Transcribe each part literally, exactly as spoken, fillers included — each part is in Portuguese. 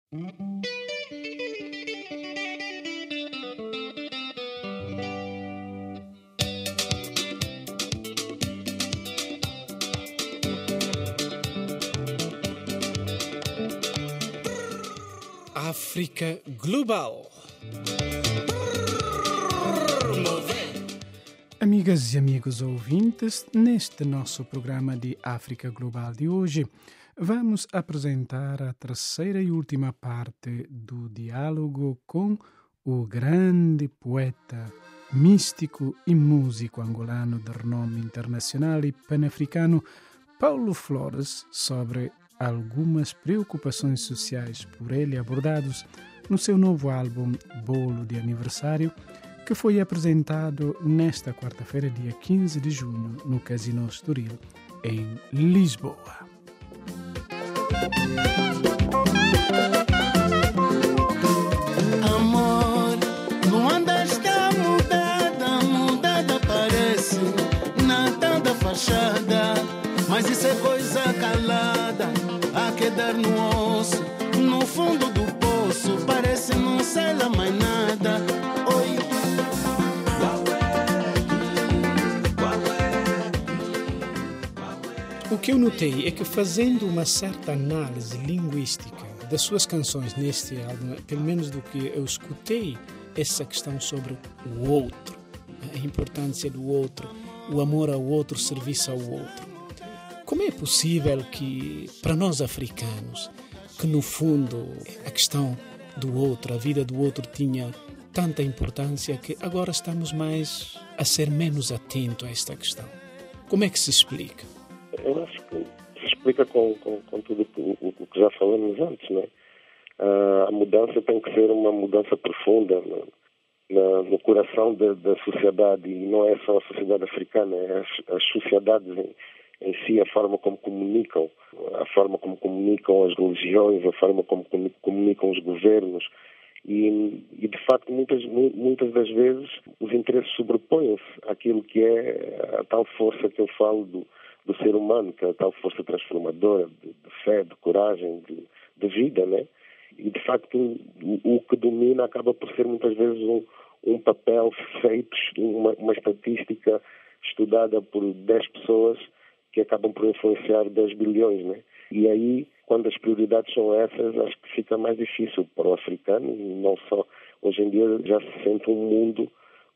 África Global. Amigas e amigos ouvintes, neste nosso programa de África Global de hoje, vamos apresentar a terceira e última parte do diálogo com o grande poeta, místico e músico angolano de renome internacional e pan-africano Paulo Flores sobre algumas preocupações sociais por ele abordados no seu novo álbum Bolo de Aniversário, que foi apresentado nesta quarta-feira, dia quinze de junho, no Casino Estoril, em Lisboa. Amor, Luanda está mudada, mudada parece, nada da fachada, mas isso é coisa calada, a quedar no osso, no fundo do poço, parece não sei lá mais nada. Oi. O que eu notei é que, fazendo uma certa análise linguística das suas canções neste álbum, pelo menos do que eu escutei, essa questão sobre o outro, a importância do outro, o amor ao outro, o serviço ao outro. Como é possível que, para nós africanos, que no fundo a questão do outro, a vida do outro tinha tanta importância que agora estamos mais a ser menos atentos a esta questão? Como é que se explica? Eu acho que se explica com, com, com tudo o, o que já falamos antes, né? Uh, a mudança tem que ser uma mudança profunda no, na, no coração da, da sociedade, e não é só a sociedade africana, é as, as sociedades em, em si, a forma como comunicam, a forma como comunicam as religiões, a forma como comunicam os governos, e, e de facto muitas, muitas das vezes os interesses sobrepõem-se àquilo que é a tal força que eu falo do do ser humano, que é a tal força transformadora de, de fé, de coragem, de, de vida, né? E, de facto, o, o que domina acaba por ser, muitas vezes, um, um papel feito, uma, uma estatística estudada por dez pessoas que acabam por influenciar dez bilhões, né? E aí, quando as prioridades são essas, acho que fica mais difícil para o africano, e não só. Hoje em dia já se sente um mundo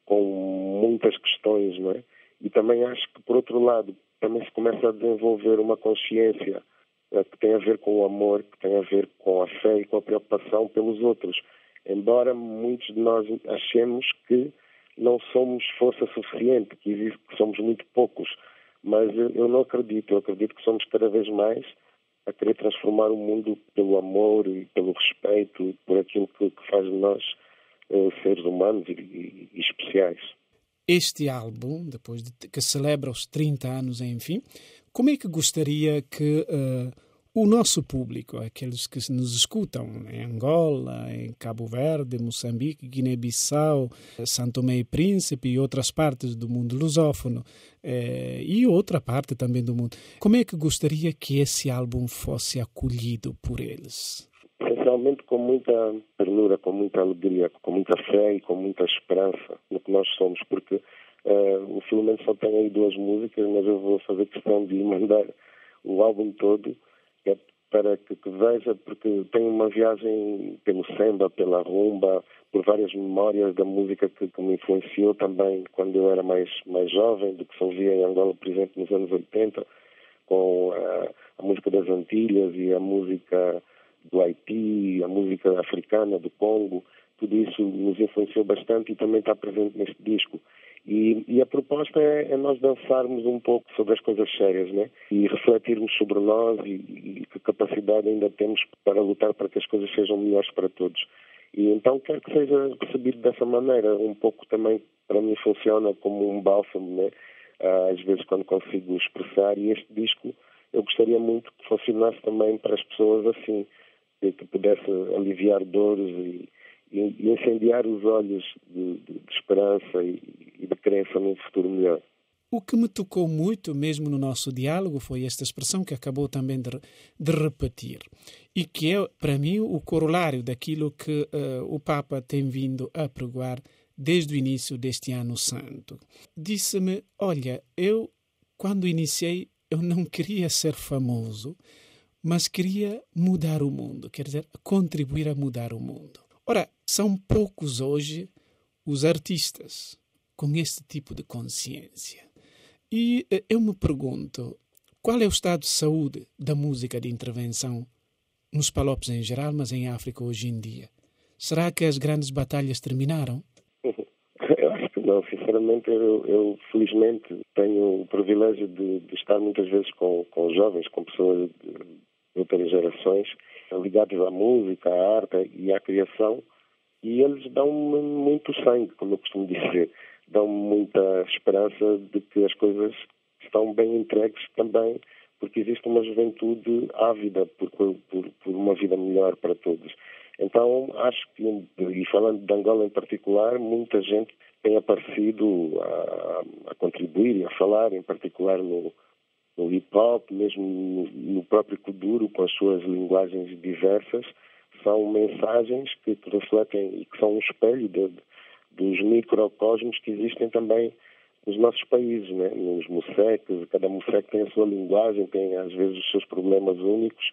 com muitas questões, não é? E também acho que, por outro lado, também se começa a desenvolver uma consciência eh, que tem a ver com o amor, que tem a ver com a fé e com a preocupação pelos outros. Embora muitos de nós achemos que não somos força suficiente, que existe, que somos muito poucos, mas eu, eu não acredito. Eu acredito que somos cada vez mais a querer transformar o mundo pelo amor e pelo respeito e por aquilo que, que faz de nós eh, seres humanos e, e, e especiais. Este álbum, depois de que celebra os trinta anos, enfim, como é que gostaria que uh, o nosso público, aqueles que nos escutam em Angola, em Cabo Verde, Moçambique, Guiné-Bissau, São Tomé e Príncipe e outras partes do mundo lusófono eh, e outra parte também do mundo, como é que gostaria que esse álbum fosse acolhido por eles? Essencialmente com muita ternura, com muita alegria, com muita fé e com muita esperança no que nós somos, porque uh, o Filomeno só tem aí duas músicas, mas eu vou fazer questão de mandar o álbum todo, é para que, que veja, porque tem uma viagem pelo samba, pela rumba, por várias memórias da música que, que me influenciou também quando eu era mais, mais jovem, do que se ouvia em Angola, por exemplo, nos anos oitenta, com a, a música das Antilhas e a música do Haiti, a música africana, do Congo. Tudo isso nos influenciou bastante e também está presente neste disco. E, e a proposta é, é nós dançarmos um pouco sobre as coisas sérias, né? E refletirmos sobre nós e, e que capacidade ainda temos para lutar para que as coisas sejam melhores para todos. E então quero que seja recebido dessa maneira. Um pouco também, para mim, funciona como um bálsamo, né? Às vezes quando consigo expressar, e este disco eu gostaria muito que funcionasse também para as pessoas assim, que pudesse aliviar dores e, e, e incendiar os olhos de, de, de esperança e, e de crença num futuro melhor. o que me tocou muito, mesmo no nosso diálogo, foi esta expressão que acabou também de, de repetir e que é, para mim, o corolário daquilo que uh, o Papa tem vindo a pregoar desde o início deste ano santo. Disse-me, olha, eu, quando iniciei, eu não queria ser famoso, mas queria mudar o mundo, quer dizer, contribuir a mudar o mundo. Ora, são poucos hoje os artistas com este tipo de consciência. E eu me pergunto, qual é o estado de saúde da música de intervenção nos Palopes em geral, mas em África hoje em dia? Será que as grandes batalhas terminaram? Eu acho que não. Sinceramente, eu, eu felizmente tenho o privilégio de, de estar muitas vezes com, com jovens, com pessoas de, de outras gerações, ligados à música, à arte e à criação, e eles dão-me muito sangue, como eu costumo dizer. Dão-me muita esperança de que as coisas estão bem entregues também, porque existe uma juventude ávida por, por, por uma vida melhor para todos. Então, acho que, e falando de Angola em particular, muita gente tem aparecido a, a contribuir e a falar, em particular no, no hip-hop, mesmo no, no próprio Kuduro, com as suas linguagens diversas. São mensagens que refletem e que são um espelho de, dos microcosmos que existem também nos nossos países, né? Nos museques, cada museque tem a sua linguagem, tem às vezes os seus problemas únicos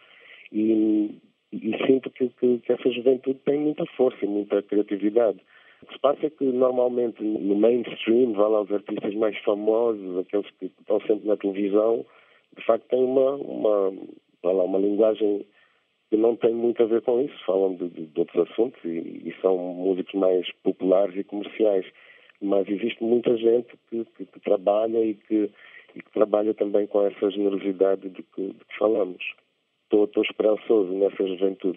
e, e sinto que, que, que essa juventude tem muita força e muita criatividade. O que se passa é que normalmente no mainstream, vá lá os artistas mais famosos, aqueles que estão sempre na televisão, de facto têm uma, uma, vá lá, uma linguagem que não tem muito a ver com isso, falam de, de, de outros assuntos e, e são músicos mais populares e comerciais. Mas existe muita gente que, que, que trabalha e que, e que trabalha também com essa generosidade de que, de que falamos. Estou, estou esperançoso nessa juventude.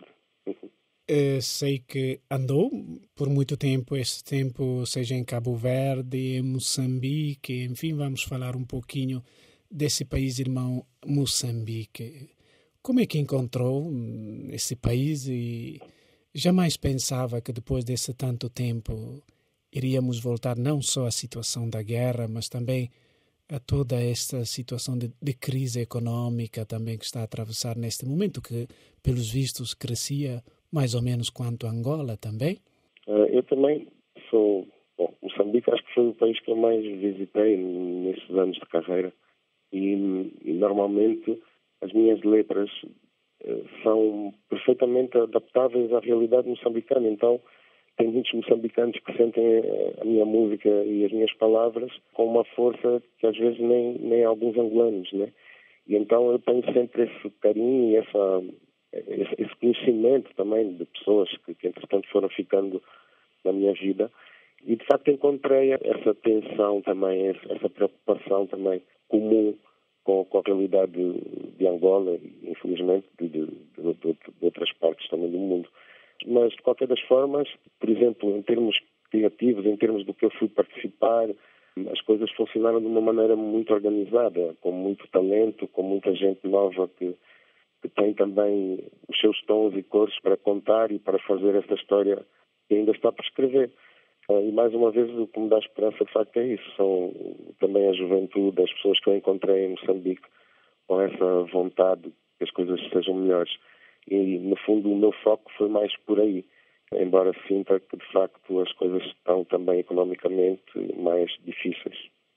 Eu sei que andou por muito tempo, este tempo, seja em Cabo Verde, em Moçambique, enfim, vamos falar um pouquinho desse país irmão Moçambique. Como é que encontrou esse país e jamais pensava que depois desse tanto tempo iríamos voltar não só à situação da guerra, mas também a toda esta situação de, de crise econômica também que está a atravessar neste momento, que, pelos vistos, crescia mais ou menos quanto Angola também? Uh, eu também sou... Bom, Moçambique acho que foi o país que eu mais visitei nesses anos de carreira e, e normalmente as minhas letras uh, são perfeitamente adaptáveis à realidade moçambicana, então tem muitos moçambicanos que sentem a minha música e as minhas palavras com uma força que às vezes nem, nem alguns angolanos, né? E então eu tenho sempre esse carinho e essa, esse, esse conhecimento também de pessoas que, que entretanto foram ficando na minha vida. E de facto encontrei essa tensão também, essa preocupação também comum com, com a realidade de, de Angola e infelizmente de, de, de, de, de outras partes também do mundo. Mas, de qualquer das formas, por exemplo, em termos criativos, em termos do que eu fui participar, as coisas funcionaram de uma maneira muito organizada, com muito talento, com muita gente nova que, que tem também os seus tons e cores para contar e para fazer esta história que ainda está por escrever. E, mais uma vez, o que me dá esperança, de facto, é isso. São também a juventude, as pessoas que eu encontrei em Moçambique, com essa vontade que as coisas sejam melhores. E, no fundo, o meu foco foi mais por aí, embora sinta que, de facto, as coisas estão também economicamente mais difíceis.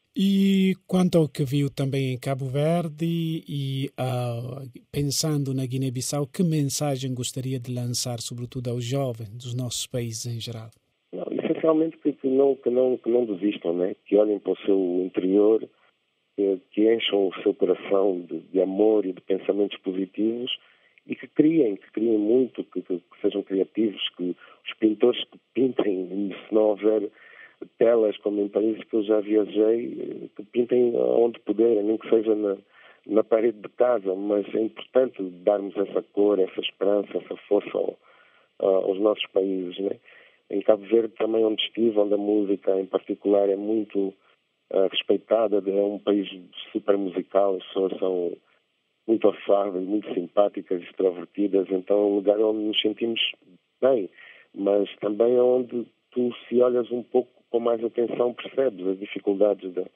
E quanto ao que viu também em Cabo Verde e uh, pensando na Guiné-Bissau, que mensagem gostaria de lançar, sobretudo aos jovens dos nossos países em geral? Não, essencialmente que, que, não, que, não, que não desistam, né? Que olhem para o seu interior, que, que encham o seu coração de, de amor e de pensamentos positivos, e que criem, que criem muito, que, que, que sejam criativos, que os pintores que pintem, se não houver telas como em países que eu já viajei, que pintem onde puderem, nem que seja na, na parede de casa, mas é importante darmos essa cor, essa esperança, essa força ao, aos nossos países, né? Em Cabo Verde também, onde estive, onde a música em particular é muito uh, respeitada, é um país super musical, as pessoas são muito afáveis, muito simpáticas, extrovertidas, então é um lugar onde nos sentimos bem, mas também é onde tu, se olhas um pouco com mais atenção, percebes as dificuldades da,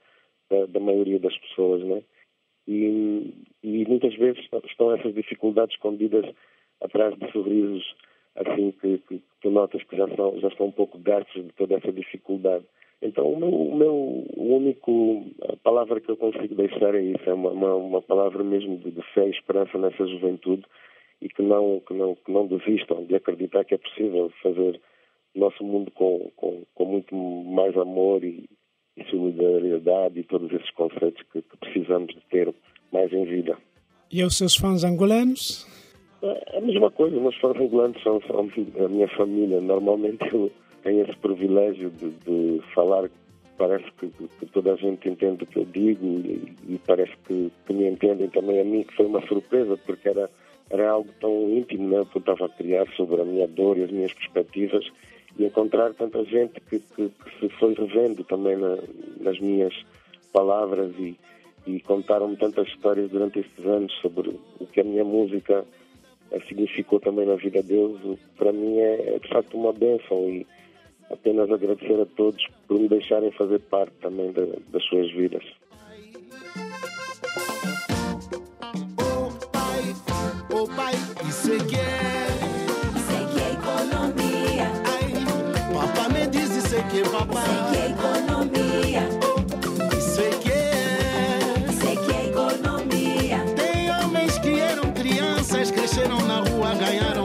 da, da maioria das pessoas, né? E, e muitas vezes estão essas dificuldades escondidas atrás de sorrisos, assim, que, que tu notas que já, são, já estão um pouco gastos de toda essa dificuldade. Então, o meu, o meu o único a palavra que eu consigo deixar é isso, é uma, uma, uma palavra mesmo de, de fé e esperança nessa juventude, e que não, que, não, que não desistam de acreditar que é possível fazer o nosso mundo com, com, com muito mais amor e, e solidariedade e todos esses conceitos que, que precisamos de ter mais em vida. E os seus fãs angolanos? É a mesma coisa, os meus fãs angolanos são, são a minha família. Normalmente eu tenho esse privilégio de, de falar, parece que, que toda a gente entende o que eu digo e, e parece que, que me entendem também a mim, que foi uma surpresa, porque era, era algo tão íntimo, né, que eu estava a criar sobre a minha dor e as minhas perspectivas, e encontrar tanta gente que, que, que se foi revendo também na, nas minhas palavras e, e contaram-me tantas histórias durante estes anos sobre o que a minha música significou também na vida deles. Para mim é, é de facto uma bênção, e apenas agradecer a todos por me deixarem fazer parte também da, das suas vidas. Oh pai, oh pai, isso é que é, isso é que é economia. Ai, papá me diz isso é que é papá. Isso é que é economia. Oh, isso é que é, isso é que é economia. Tem homens que eram crianças, cresceram na rua, ganharam